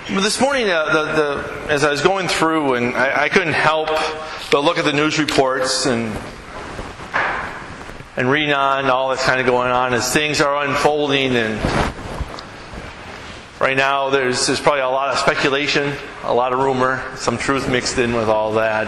But this morning, as I was going through, and I couldn't help but look at the news reports and reading on all that's kind of going on as things are unfolding. And right now, there's probably a lot of speculation, a lot of rumor, some truth mixed in with all that,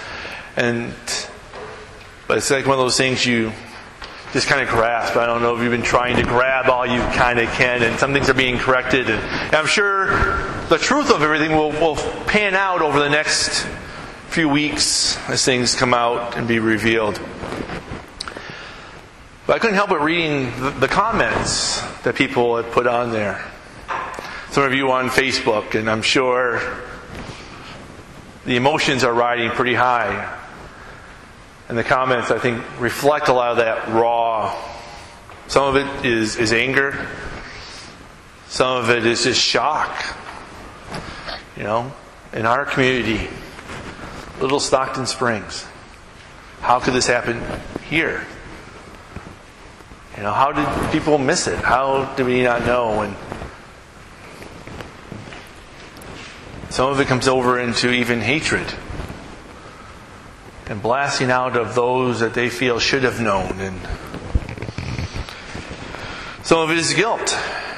but it's like one of those things you just kind of grasp. I don't know if you've been trying to grab all you kind of can, and some things are being corrected. And I'm sure the truth of everything will pan out over the next few weeks as things come out and be revealed. But I couldn't help but reading the comments that people had put on there. Some of you on Facebook, and I'm sure the emotions are riding pretty high. And the comments, I think, reflect a lot of that raw. Some of it is anger. Some of it is just shock. You know, in our community, Little Stockton Springs, how could this happen here? You know, how did people miss it? How did we not know? And some of it comes over into even hatred and blasting out of those that they feel should have known. And some of it is guilt.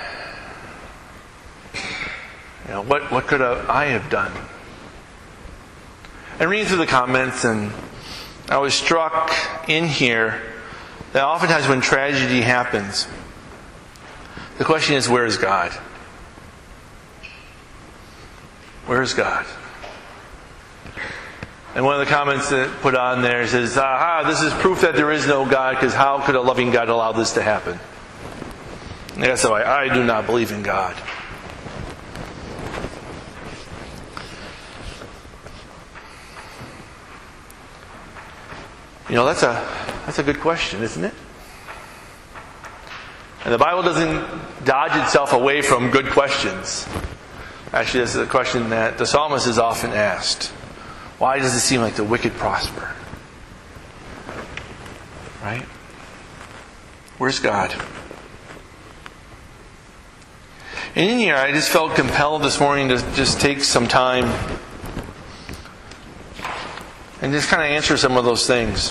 You know, what could I have done? And reading through the comments, and I was struck in here that oftentimes when tragedy happens, the question is, where is God? Where is God? And one of the comments that put on there says, this is proof that there is no God, because how could a loving God allow this to happen? And that's why I do not believe in God. You know, that's a good question, isn't it? And the Bible doesn't dodge itself away from good questions. Actually, this is a question that the psalmist is often asked. Why does it seem like the wicked prosper? Right? Where's God? And in here, I just felt compelled this morning to just take some time and just kind of answer some of those things.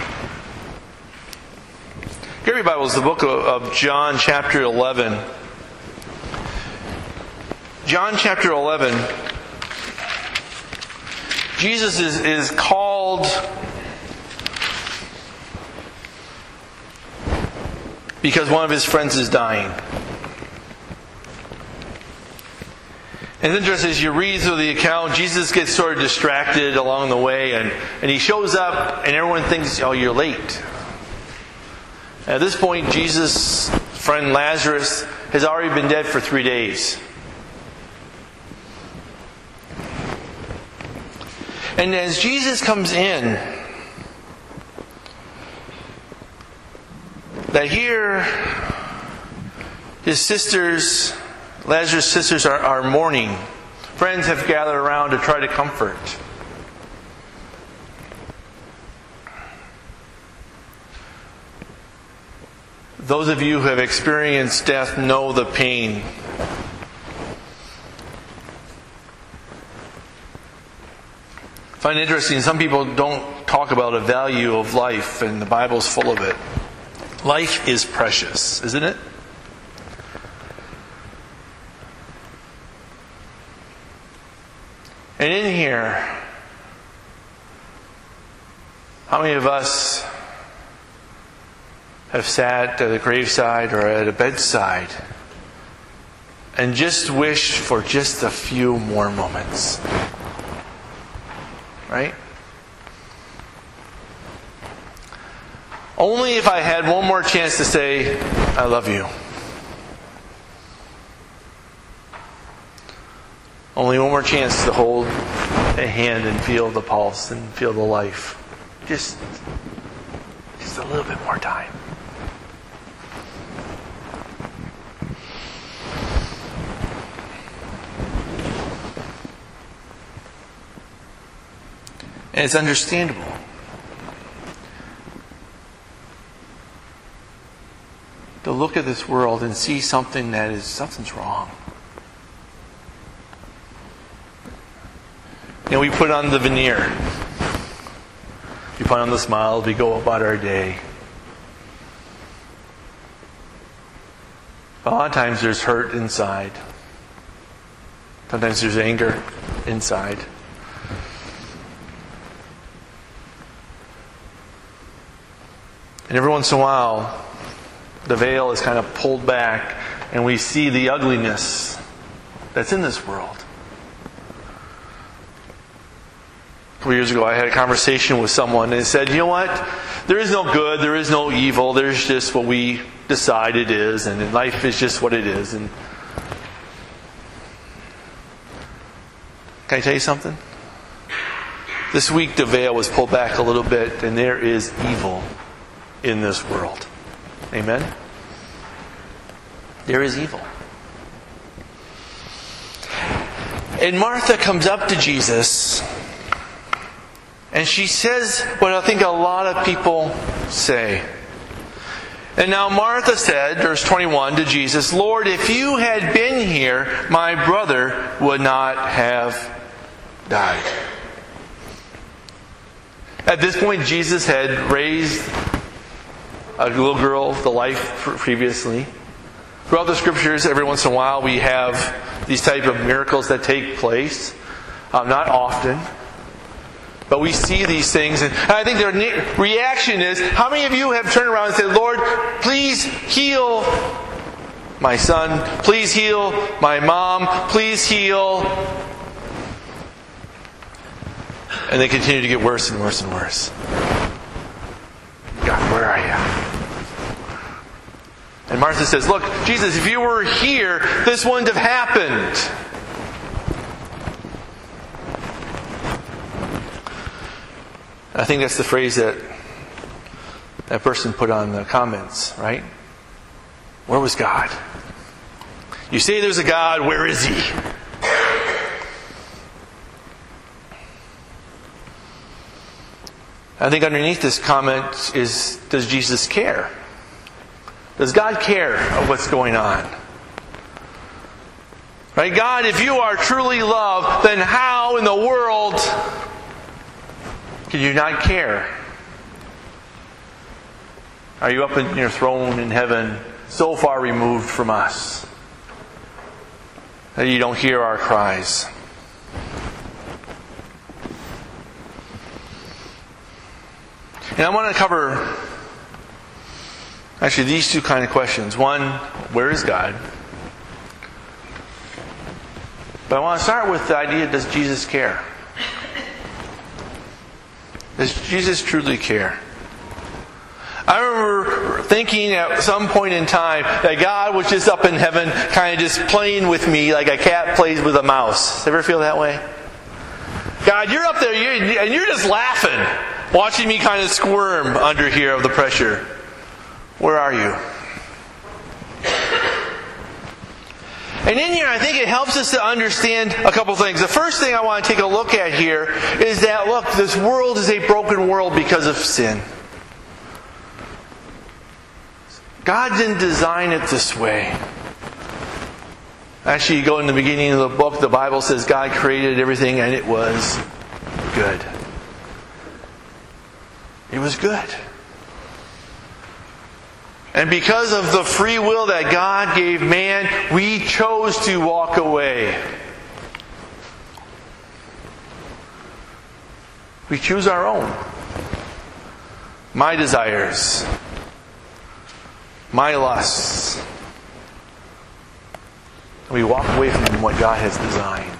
Gary Bible is the book of John chapter 11. John chapter 11, Jesus is called because one of his friends is dying. And it's interesting, as you read through the account, Jesus gets sort of distracted along the way, and he shows up and everyone thinks, oh, you're late. At this point, Jesus' friend Lazarus has already been dead for 3 days. And as Jesus comes in, that here his sisters, Lazarus' sisters, are mourning. Friends have gathered around to try to comfort. Those of you who have experienced death know the pain. I find it interesting, some people don't talk about the value of life, and the Bible's full of it. Life is precious, isn't it? And in here, how many of us have sat at a graveside or at a bedside and just wished for just a few more moments? Right? Only if I had one more chance to say, I love you. Only one more chance to hold a hand and feel the pulse and feel the life. Just a little bit more time. And it's understandable. To look at this world and see something's wrong. And we put on the veneer. We put on the smile. We go about our day. A lot of times there's hurt inside. Sometimes there's anger inside. And every once in a while, the veil is kind of pulled back and we see the ugliness that's in this world. A couple years ago, I had a conversation with someone and said, you know what? There is no good, there is no evil, there's just what we decide it is, and life is just what it is. And can I tell you something? This week the veil was pulled back a little bit, and there is evil in this world. Amen? There is evil. And Martha comes up to Jesus, and she says what I think a lot of people say. And now Martha said, verse 21, to Jesus, Lord, if you had been here, my brother would not have died. At this point, Jesus had raised a little girl to life previously. Throughout the Scriptures, every once in a while, we have these type of miracles that take place. Not often. But we see these things, and I think their reaction is, how many of you have turned around and said, Lord, please heal my son, please heal my mom, please heal. And they continue to get worse and worse and worse. God, where are you? And Martha says, look, Jesus, if you were here, this wouldn't have happened. I think that's the phrase that person put on the comments, right? Where was God? You say there's a God, where is He? I think underneath this comment is, does Jesus care? Does God care of what's going on? Right? God, if you are truly love, then how in the world can you not care? Are you up in your throne in heaven, so far removed from us that you don't hear our cries? And I want to cover actually these two kind of questions. One, where is God? But I want to start with the idea, does Jesus care? Does Jesus truly care? I remember thinking at some point in time that God was just up in heaven kind of just playing with me like a cat plays with a mouse. Ever feel that way? God, you're up there and you're just laughing, watching me kind of squirm under here of the pressure. Where are you? And in here, I think it helps us to understand a couple things. The first thing I want to take a look at here is that, look, this world is a broken world because of sin. God didn't design it this way. Actually, you go in the beginning of the book, the Bible says God created everything and it was good. It was good. And because of the free will that God gave man, we chose to walk away. We choose our own. My desires. My lusts. We walk away from what God has designed.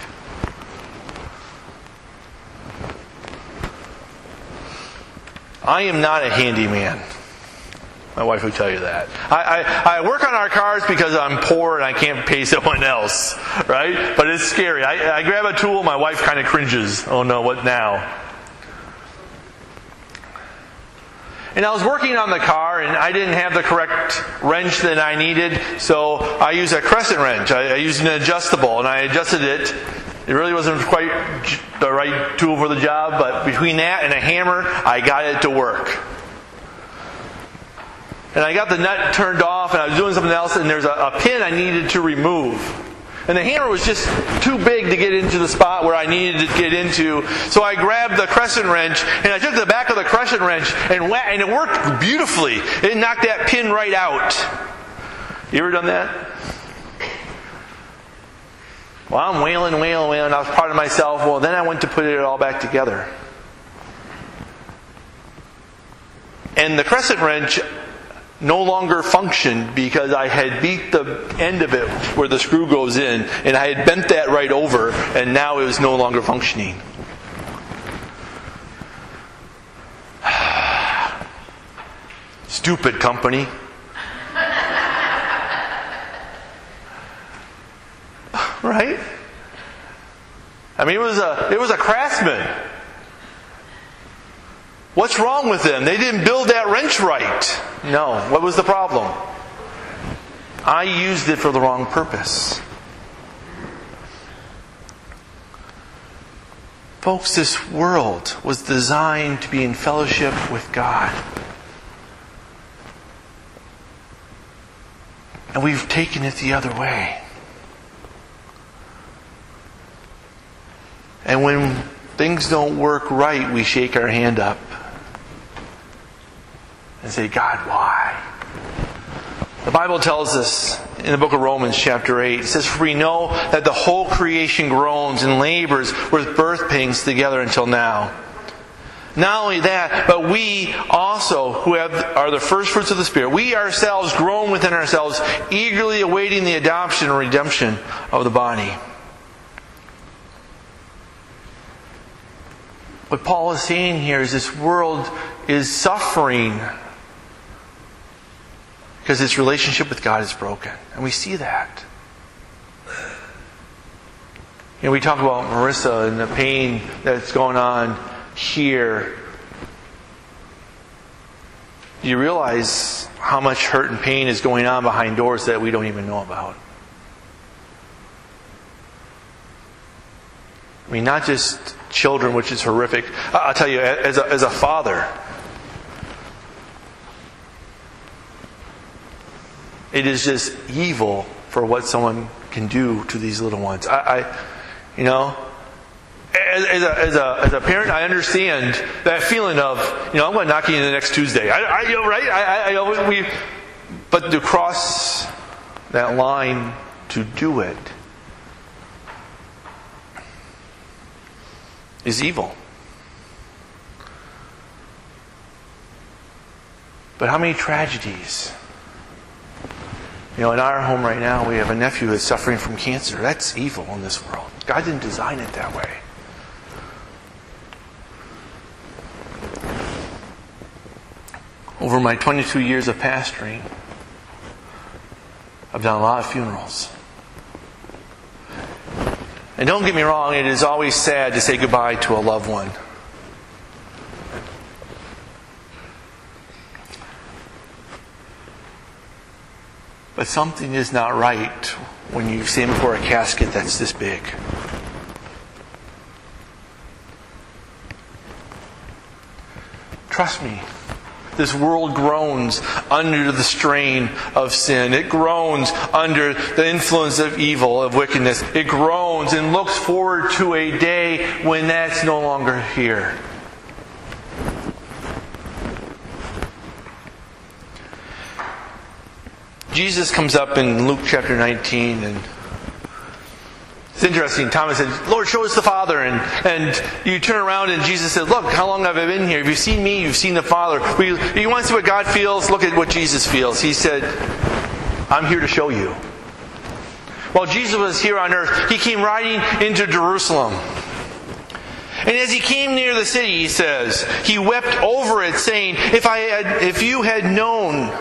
I am not a handyman. My wife would tell you that. I work on our cars because I'm poor and I can't pay someone else, right? But it's scary. I grab a tool, my wife kind of cringes. Oh no, what now? And I was working on the car and I didn't have the correct wrench that I needed, so I used a crescent wrench. I used an adjustable and I adjusted it. It really wasn't quite the right tool for the job, but between that and a hammer, I got it to work. And I got the nut turned off and I was doing something else and there's a pin I needed to remove. And the hammer was just too big to get into the spot where I needed to get into. So I grabbed the crescent wrench, and I took the back of the crescent wrench, and it worked beautifully. It knocked that pin right out. You ever done that? Well, I'm wailing. I was proud of myself. Well, then I went to put it all back together. And the crescent wrench no longer functioned because I had beat the end of it where the screw goes in, and I had bent that right over, and now it was no longer functioning. Stupid company. Right? I mean, it was a Craftsman. What's wrong with them? They didn't build that wrench right. No. What was the problem? I used it for the wrong purpose. Folks, this world was designed to be in fellowship with God. And we've taken it the other way. And when things don't work right, we shake our hand up and say, God, why? The Bible tells us in the book of Romans chapter 8, it says, for we know that the whole creation groans and labors with birth pains together until now. Not only that, but we also, who are the first fruits of the Spirit, we ourselves groan within ourselves, eagerly awaiting the adoption and redemption of the body. What Paul is saying here is this world is suffering because its relationship with God is broken. And we see that. You know, we talk about Marissa and the pain that's going on here. You realize how much hurt and pain is going on behind doors that we don't even know about. I mean, not just children, which is horrific. I'll tell you, as a father, it is just evil for what someone can do to these little ones. You know, as a parent, I understand that feeling of, I'm going to knock you in the next Tuesday. But to cross that line to do it is evil. But how many tragedies? In our home right now, we have a nephew that's suffering from cancer. That's evil in this world. God didn't design it that way. Over my 22 years of pastoring, I've done a lot of funerals. And don't get me wrong, it is always sad to say goodbye to a loved one. But something is not right when you stand before a casket that's this big. Trust me, this world groans under the strain of sin. It groans under the influence of evil, of wickedness. It groans and looks forward to a day when that's no longer here. Jesus comes up in Luke chapter 19, and it's interesting. Thomas said, Lord, show us the Father. And you turn around and Jesus said, look, how long have I been here? If you've seen me, you've seen the Father. You want to see what God feels? Look at what Jesus feels. He said, I'm here to show you. While Jesus was here on earth, He came riding into Jerusalem. And as He came near the city, He says, He wept over it, saying, if you had known,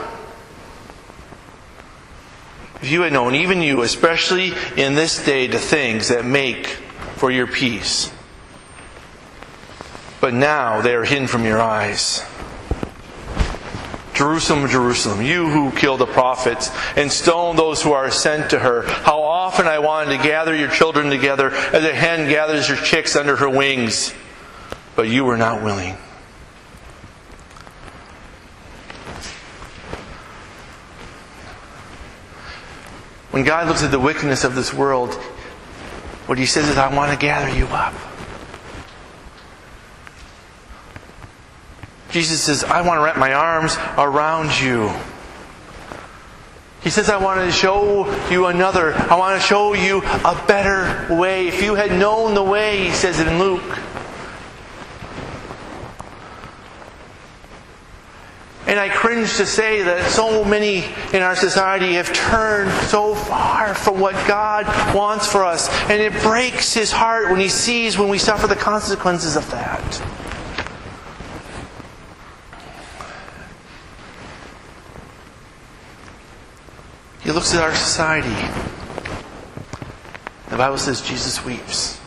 even you, especially in this day, the things that make for your peace. But now they are hidden from your eyes. Jerusalem, Jerusalem, you who kill the prophets and stone those who are sent to her. How often I wanted to gather your children together as a hen gathers her chicks under her wings, but you were not willing. When God looks at the wickedness of this world, what He says is, I want to gather you up. Jesus says, I want to wrap my arms around you. He says, I want to show you another. I want to show you a better way. If you had known the way, He says it in Luke. And I cringe to say that so many in our society have turned so far from what God wants for us. And it breaks His heart when He sees when we suffer the consequences of that. He looks at our society. The Bible says Jesus weeps.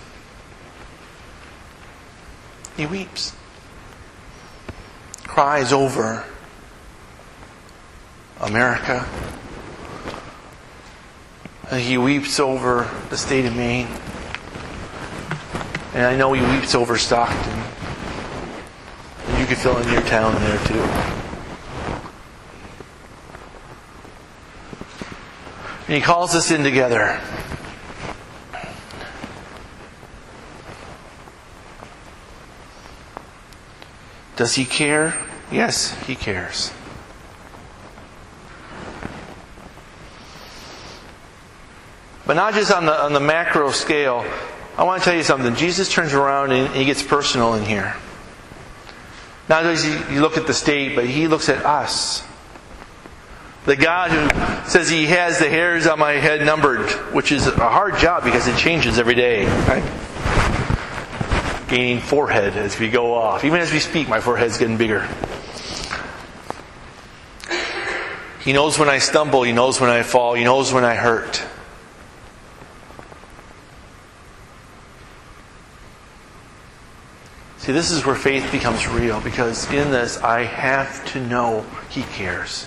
He weeps. Cries over America. And He weeps over the state of Maine. And I know He weeps over Stockton. And you can fill in your town there too. And He calls us in together. Does He care? Yes, He cares. But not just on the macro scale. I want to tell you something. Jesus turns around and He gets personal in here. Not does He look at the state, but He looks at us. The God who says He has the hairs on my head numbered, which is a hard job because it changes every day. Right? Gaining forehead as we go off. Even as we speak, my forehead's getting bigger. He knows when I stumble. He knows when I fall. He knows when I hurt. See, this is where faith becomes real, because in this I have to know He cares.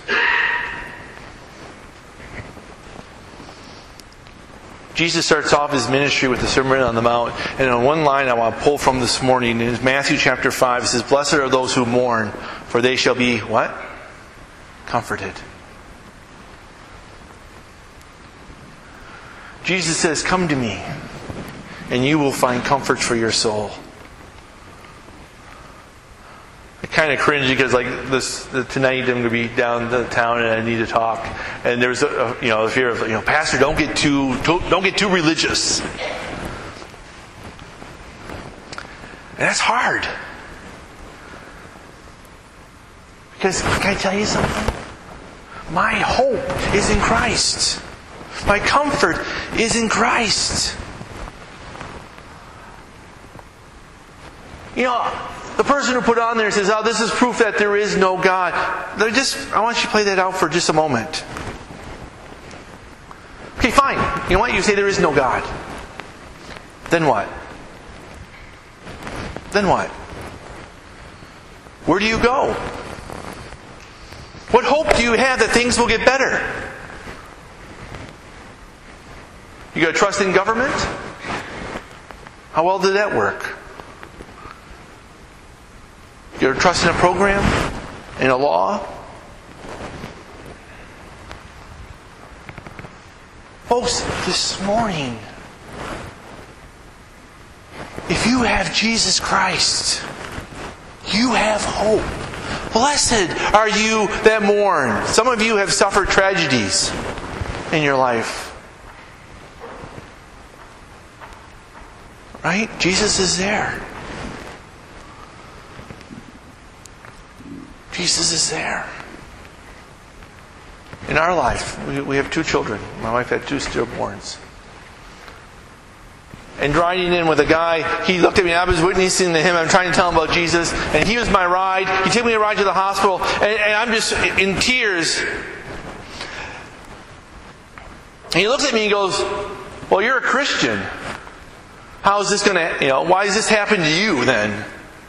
Jesus starts off His ministry with the Sermon on the Mount, and on one line I want to pull from this morning is Matthew chapter 5. It says, "Blessed are those who mourn, for they shall be" what? Comforted. Jesus says, "Come to me, and you will find comfort for your soul." I kind of cringe because tonight I'm going to be down the town and I need to talk, and there's a fear of Pastor, don't get too religious, and that's hard. Because can I tell you something? My hope is in Christ. My comfort is in Christ. The person who put on there says, "Oh, this is proof that there is no God." I want you to play that out for just a moment. Okay, fine. You know what? You say there is no God. Then what? Then what? Where do you go? What hope do you have that things will get better? You got to trust in government? How well did that work? You got to trust in a program? In a law? Folks, this morning, if you have Jesus Christ, you have hope. Blessed are you that mourn. Some of you have suffered tragedies in your life. Right? Jesus is there. Jesus is there. In our life, we have 2 children. My wife had 2 stillborns. And riding in with a guy, he looked at me, I was witnessing to him, I'm trying to tell him about Jesus, and he was my ride. He took me a ride to the hospital, and I'm just in tears. And he looks at me and goes, "Well, you're a Christian. How is this going to, why does this happen to you then?"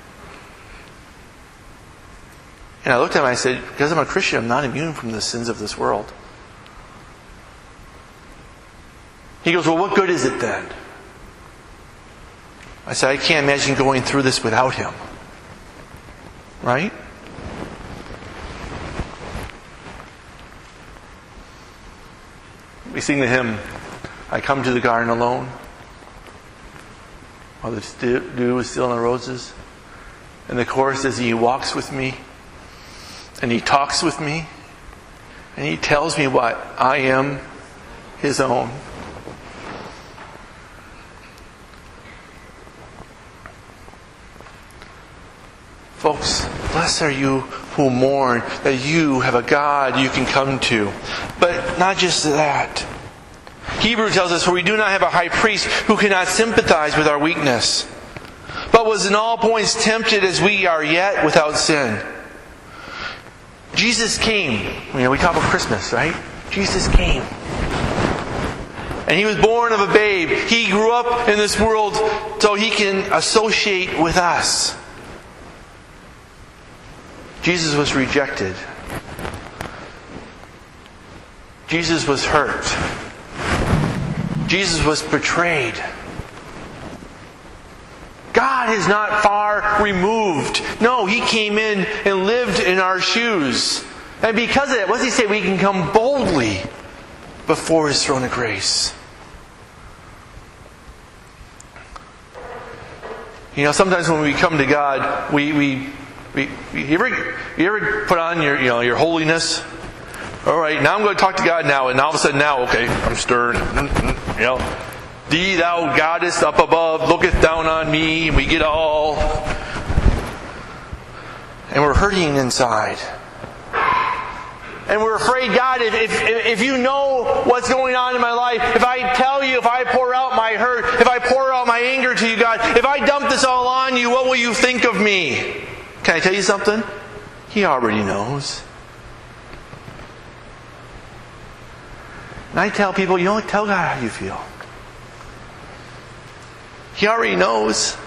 And I looked at him and I said, "Because I'm a Christian, I'm not immune from the sins of this world." He goes, "Well, what good is it then?" I said, "I can't imagine going through this without Him." Right? We sing the hymn, I come to the garden alone, while the dew is still on the roses. And the chorus is, He walks with me, and He talks with me, and He tells me what? I am His own. Folks, blessed are you who mourn that you have a God you can come to. But not just that. Hebrew tells us, for we do not have a high priest who cannot sympathize with our weakness, but was in all points tempted as we are, yet without sin. Jesus came. We talk about Christmas, right? Jesus came. And He was born of a babe. He grew up in this world so He can associate with us. Jesus was rejected. Jesus was hurt. Jesus was betrayed. God is not far removed. No, He came in and lived in our shoes. And because of that, what does He say? We can come boldly before His throne of grace. Sometimes when we come to God, you ever put on your holiness? All right, now I'm going to talk to God now, and all of a sudden now, okay, I'm stern. Thee thou goddess up above, looketh down on me, and we get all... And we're hurting inside. And we're afraid, God, if you know what's going on in my life, if I tell you, if I pour out my hurt, if I pour out my anger to you, God, if I dump this all on you, what will you think of me? Can I tell you something? He already knows. And I tell people, tell God how you feel. He already knows.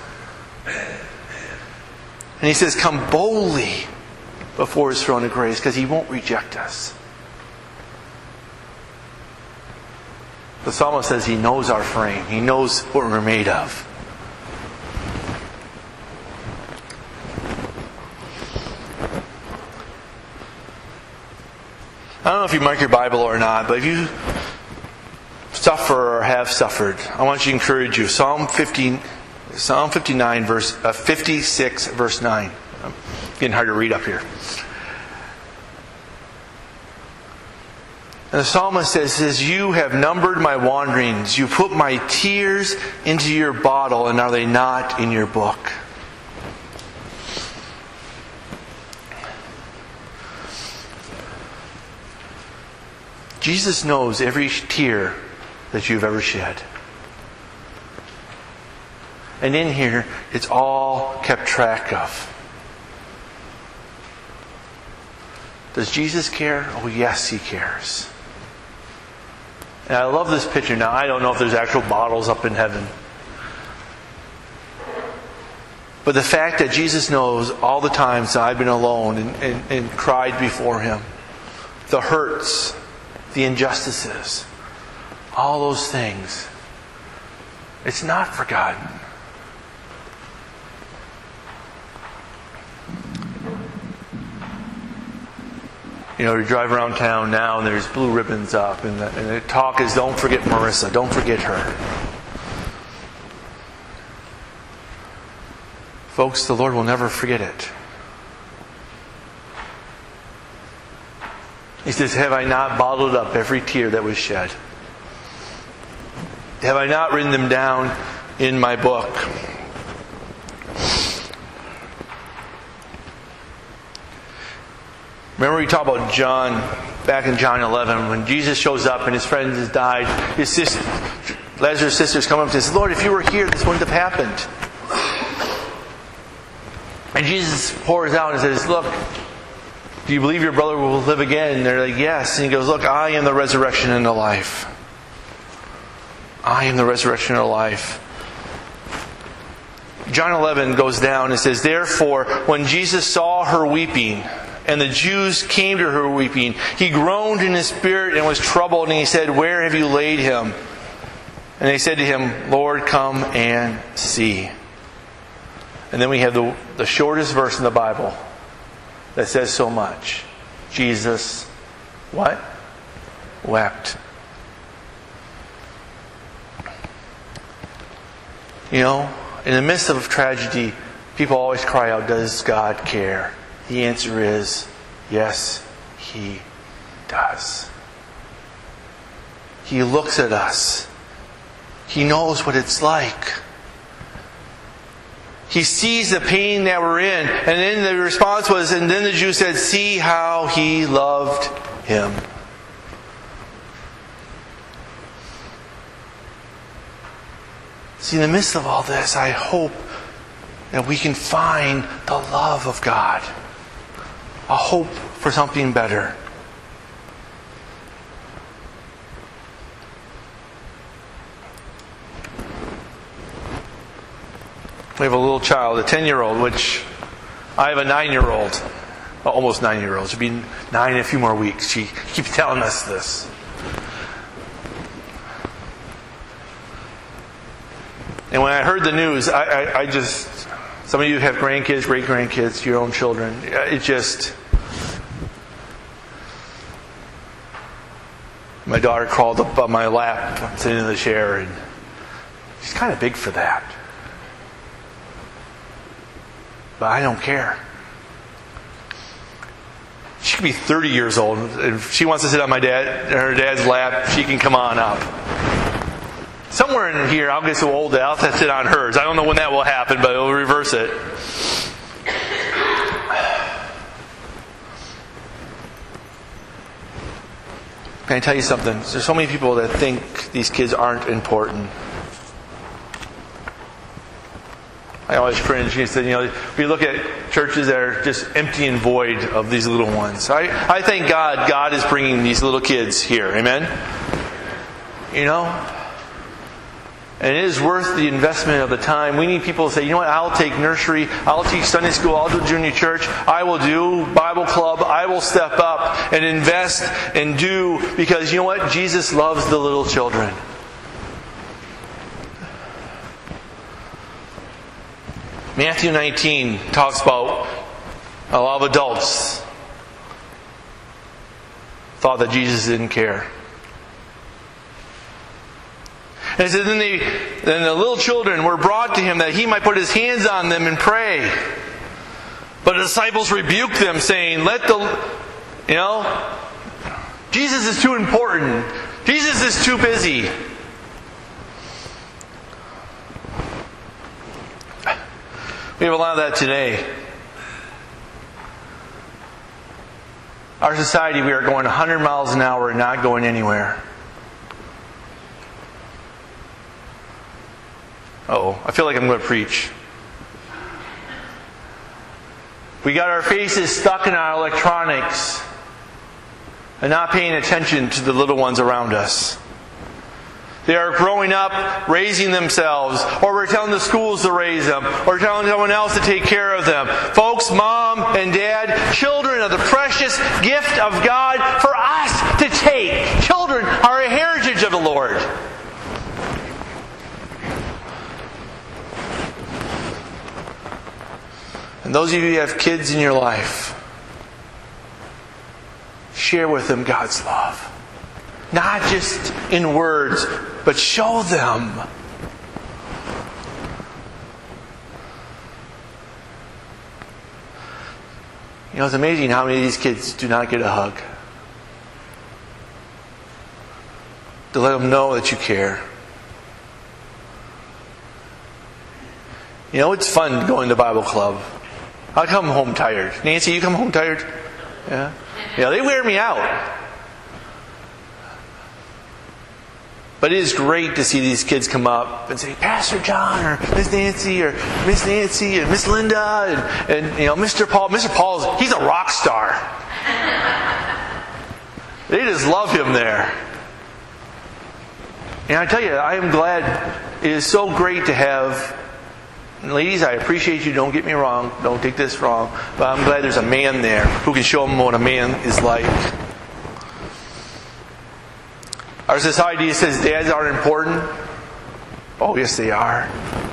And He says, come boldly before His throne of grace, because He won't reject us. The psalmist says He knows our frame. He knows what we're made of. I don't know if you mark your Bible or not, but if you suffer or have suffered, I want to encourage you. Psalm 59, verse 56, verse 9. Getting hard to read up here. And the psalmist says, you have numbered my wanderings. You put my tears into your bottle, and are they not in your book? Jesus knows every tear that you've ever shed. And in here, it's all kept track of. Does Jesus care? Oh, yes, He cares. And I love this picture. Now, I don't know if there's actual bottles up in heaven. But the fact that Jesus knows all the times that I've been alone and cried before Him, the hurts, the injustices, all those things, it's not forgotten. You drive around town now and there's blue ribbons up, and the talk is, don't forget Marissa, don't forget her. Folks, the Lord will never forget it. He says, have I not bottled up every tear that was shed? Have I not written them down in my book? Remember we talked about John, back in John 11, when Jesus shows up and his friend has died. His sister, Lazarus' sisters come up and says, Lord, if you were here, this wouldn't have happened. And Jesus pours out and says, look, do you believe your brother will live again? And they're like, yes. And He goes, look, I am the resurrection and the life. I am the resurrection and the life. John 11 goes down and says, therefore, when Jesus saw her weeping, and the Jews came to her weeping, He groaned in His spirit and was troubled, and He said, where have you laid him? And they said to Him, Lord, come and see. And then we have the shortest verse in the Bible that says so much. Jesus, what? Wept. You know, in the midst of tragedy, people always cry out, does God care? The answer is, yes, He does. He looks at us. He knows what it's like. He sees the pain that we're in. And then the response was, and then the Jews said, see how He loved him. See, in the midst of all this, I hope that we can find the love of God. A hope for something better. We have a little child, a 10-year-old, which I have a 9-year-old. Almost 9-year-old. She'll be 9 in a few more weeks. She keeps telling us this. And when I heard the news, I just... Some of you have grandkids, great-grandkids, your own children. It just... My daughter crawled up on my lap. I'm sitting in the chair, and she's kind of big for that. But I don't care. She could be 30 years old. If she wants to sit on her dad's lap, she can come on up. Somewhere in here, I'll get so old that I'll have to sit on hers. I don't know when that will happen, but it'll reverse it. Can I tell you something? There's so many people that think these kids aren't important. I always cringe. He said, we look at churches that are just empty and void of these little ones. I thank God is bringing these little kids here. Amen? And it is worth the investment of the time. We need people to say, I'll take nursery, I'll teach Sunday school, I'll do junior church, I will do Bible club, I will step up and invest and do, because you know what? Jesus loves the little children. Matthew 19 talks about a lot of adults thought that Jesus didn't care. And it says, then the little children were brought to Him that He might put His hands on them and pray. But the disciples rebuked them, saying, Jesus is too important. Jesus is too busy. We have a lot of that today. Our society, we are going 100 miles an hour and not going anywhere. I feel like I'm going to preach. We got our faces stuck in our electronics and not paying attention to the little ones around us. They are growing up, raising themselves, or we're telling the schools to raise them, or telling someone else to take care of them. Folks, mom and dad, children are the precious gift of God for us to take. Children are a heritage of the Lord. And those of you who have kids in your life, share with them God's love. Not just in words, but show them. It's amazing how many of these kids do not get a hug. To let them know that you care. It's fun going to Bible club. I come home tired. Nancy, you come home tired? Yeah. They wear me out. But it is great to see these kids come up and say, Pastor John, or Miss Nancy, or Miss Nancy, and Miss Linda, and Mr. Paul. Mr. Paul's, he's a rock star. They just love him there. And I tell you, I am glad. It is so great to have... Ladies, I appreciate you. Don't get me wrong. Don't take this wrong. But I'm glad there's a man there who can show them what a man is like. Our society says dads aren't important. Oh, yes, they are.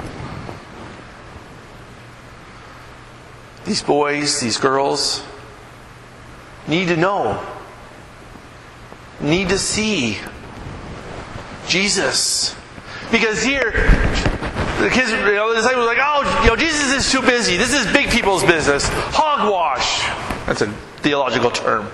These boys, these girls need to know, need to see Jesus. Because here, The kids, the disciples were like, oh, Jesus is too busy. This is big people's business. Hogwash. That's a theological term.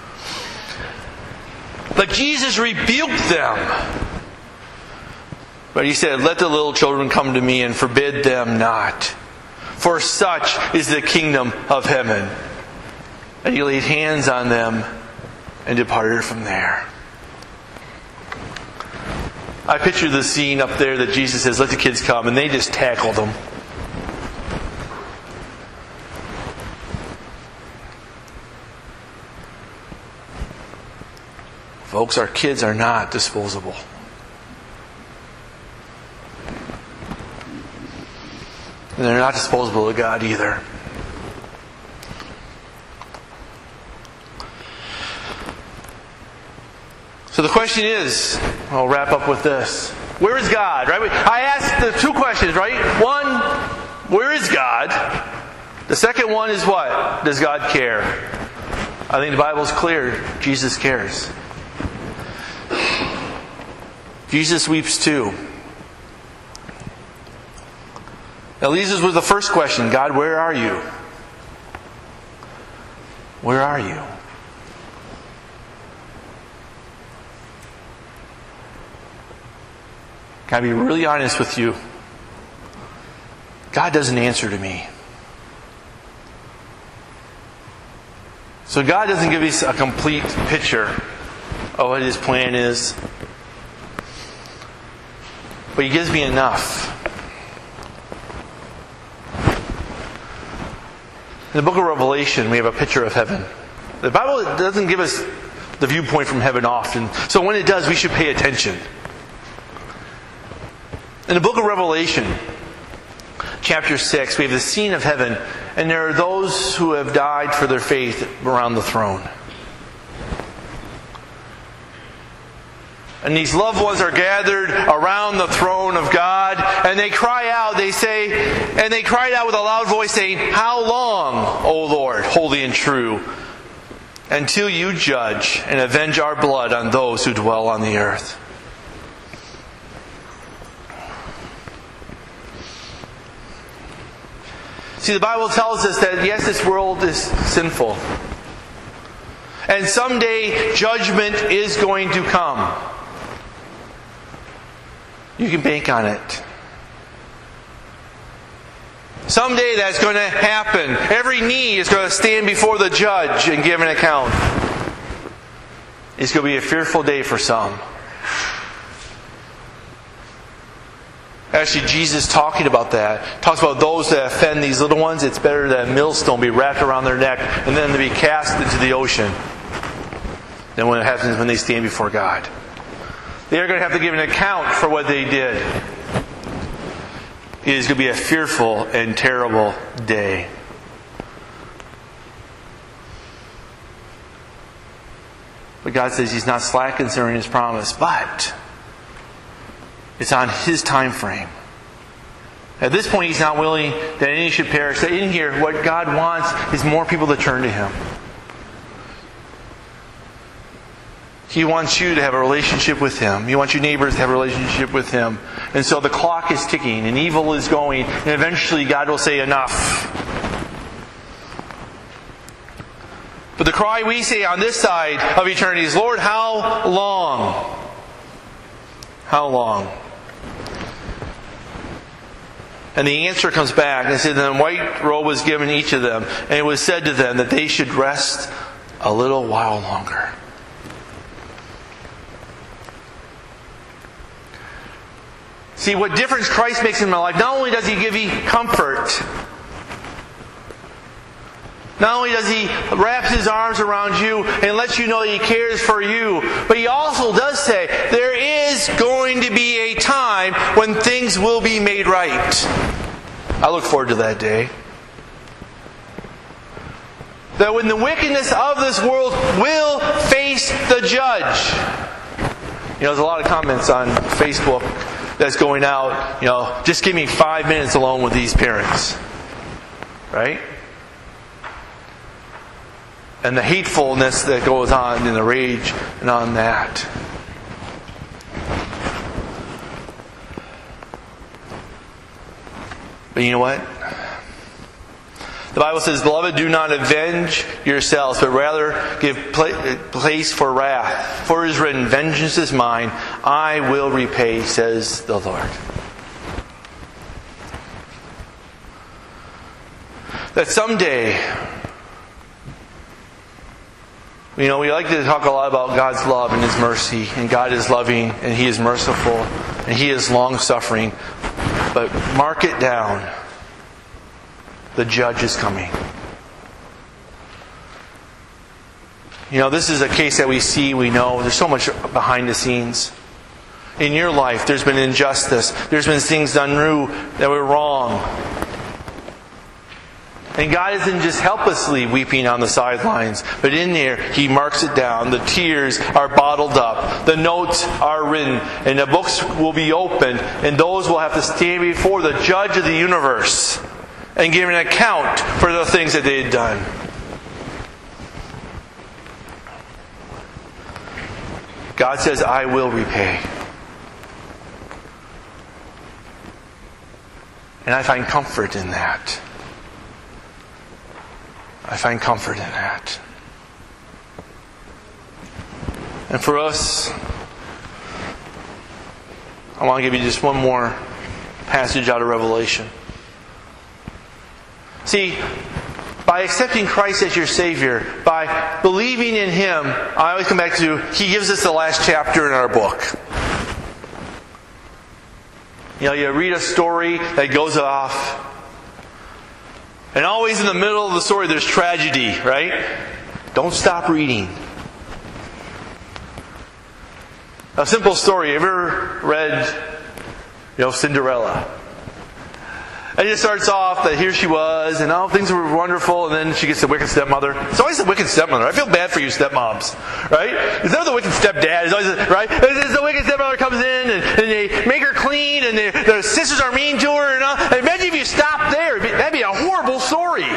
But Jesus rebuked them. But he said, let the little children come to me and forbid them not. For such is the kingdom of heaven. And he laid hands on them and departed from there. I picture the scene up there that Jesus says, let the kids come, and they just tackled them. Folks, our kids are not disposable. And they're not disposable to God either. So the question is, I'll wrap up with this. Where is God? Right? I asked the two questions, right? One, where is God? The second one is what? Does God care? I think the Bible's clear. Jesus cares. Jesus weeps too. Now these were the first question. God, where are you? Where are you? Can I be really honest with you? God doesn't answer to me. So God doesn't give us a complete picture of what His plan is. But He gives me enough. In the book of Revelation, we have a picture of heaven. The Bible doesn't give us the viewpoint from heaven often. So when it does, we should pay attention. In the book of Revelation, chapter 6, we have the scene of heaven, and there are those who have died for their faith around the throne. And these loved ones are gathered around the throne of God, and they cry out, they cried out with a loud voice saying, how long, O Lord, holy and true, until you judge and avenge our blood on those who dwell on the earth? See, the Bible tells us that, yes, this world is sinful. And someday, judgment is going to come. You can bank on it. Someday that's going to happen. Every knee is going to stand before the judge and give an account. It's going to be a fearful day for some. Actually, Jesus talking about that, talks about those that offend these little ones. It's better that a millstone be wrapped around their neck and then to be cast into the ocean than when it happens when they stand before God. They are going to have to give an account for what they did. It is going to be a fearful and terrible day. But God says He's not slack concerning His promise, but it's on His time frame. At this point, He's not willing that any should perish. That in here, what God wants is more people to turn to Him. He wants you to have a relationship with Him. He wants your neighbors to have a relationship with Him. And so the clock is ticking, and evil is going, and eventually God will say enough. But the cry we say on this side of eternity is, Lord, how long? How long? And the answer comes back, and it said, then a white robe was given each of them, and it was said to them that they should rest a little while longer. See, what difference Christ makes in my life, not only does He give you comfort, not only does He wrap His arms around you and let you know that He cares for you, but He also does say, there is going to be a time when things will be made right. I look forward to that day. That when the wickedness of this world will face the judge. There's a lot of comments on Facebook that's going out, just give me 5 minutes alone with these parents. Right? And the hatefulness that goes on and the rage and on that. But you know what? The Bible says, "Beloved, do not avenge yourselves, but rather give place for wrath. For it is written, vengeance is mine, I will repay, says the Lord." That someday, we like to talk a lot about God's love and His mercy, and God is loving, and He is merciful, and He is long-suffering. But mark it down. The judge is coming. This is a case that we see, we know. There's so much behind the scenes. In your life, there's been injustice. There's been things done that were wrong. And God isn't just helplessly weeping on the sidelines, but in there, He marks it down. The tears are bottled up. The notes are written. And the books will be opened. And those will have to stand before the judge of the universe and give an account for the things that they had done. God says, "I will repay." And I find comfort in that. I find comfort in that. And for us, I want to give you just one more passage out of Revelation. See, by accepting Christ as your Savior, by believing in Him, I always come back to, He gives us the last chapter in our book. You read a story that goes off, and always in the middle of the story there's tragedy, right? Don't stop reading. A simple story. You ever read, Cinderella? And it starts off that here she was, and things were wonderful, and then she gets the wicked stepmother. It's always the wicked stepmother. I feel bad for you stepmoms, right? It's never the wicked stepdad. It's always, right? It's the wicked stepmother comes in, and they make her clean, and the sisters are mean to her, and all. And imagine if you stopped there. That'd be a horrible story.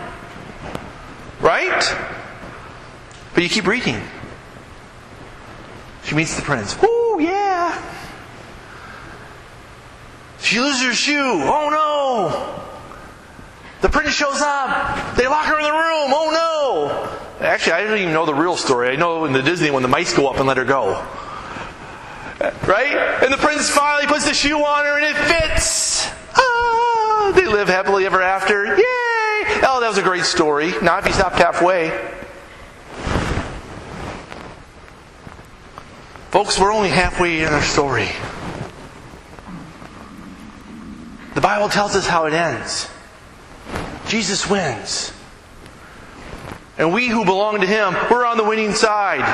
Right? But you keep reading. She meets the prince. Woo, yeah. She loses her shoe. Oh no! The prince shows up. They lock her in the room. Oh no! Actually, I don't even know the real story. I know in the Disney when the mice go up and let her go. Right? And the prince finally puts the shoe on her and it fits. Ah! They live happily ever after. Yay! Oh, that was a great story. Not if you stopped halfway. Folks, we're only halfway in our story. The Bible tells us how it ends. Jesus wins. And we who belong to Him, we're on the winning side.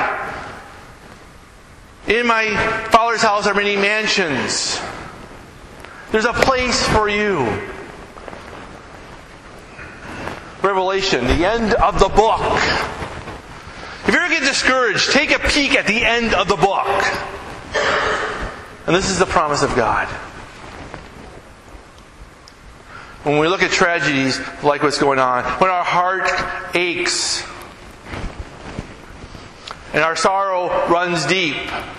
In my Father's house are many mansions. There's a place for you. Revelation, the end of the book. If you ever get discouraged, take a peek at the end of the book. And this is the promise of God. When we look at tragedies like what's going on, when our heart aches and our sorrow runs deep,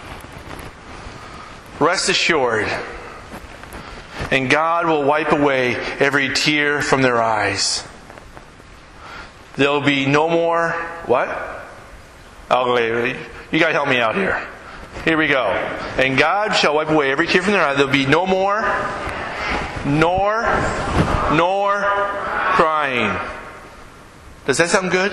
rest assured, and God will wipe away every tear from their eyes. There will be no more, what? Okay, you gotta help me out here. Here we go. And God shall wipe away every tear from their eyes. There will be no more, nor crying. Does that sound good?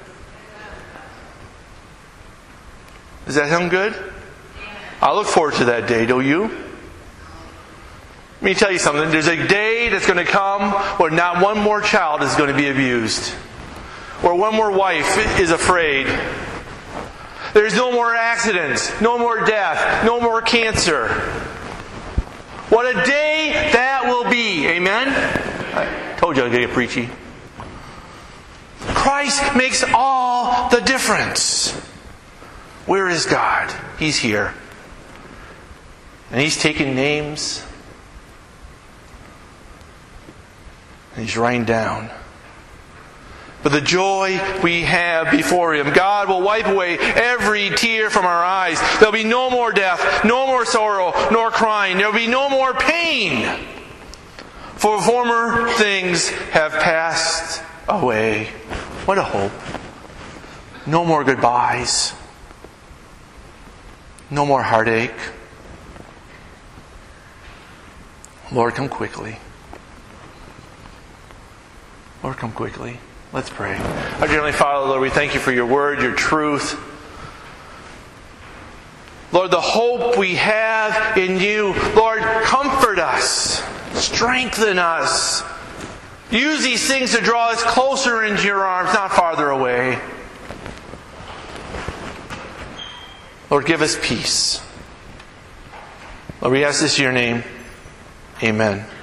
Does that sound good? I look forward to that day, don't you? Let me tell you something. There's a day that's going to come where not one more child is going to be abused. Where one more wife is afraid. There's no more accidents, no more death, no more cancer. What a day that will be. Amen? I told you I was going to get preachy. Christ makes all the difference. Where is God? He's here. And He's taking names. And He's writing down. But the joy we have before Him, God will wipe away every tear from our eyes. There'll be no more death, no more sorrow, nor crying. There'll be no more pain. For former things have passed away. What a hope. No more goodbyes. No more heartache. Lord, come quickly. Lord, come quickly. Let's pray. Our dear Heavenly Father, Lord, we thank you for your word, your truth. Lord, the hope we have in you. Lord, comfort us. Strengthen us. Use these things to draw us closer into your arms, not farther away. Lord, give us peace. Lord, we ask this in your name. Amen.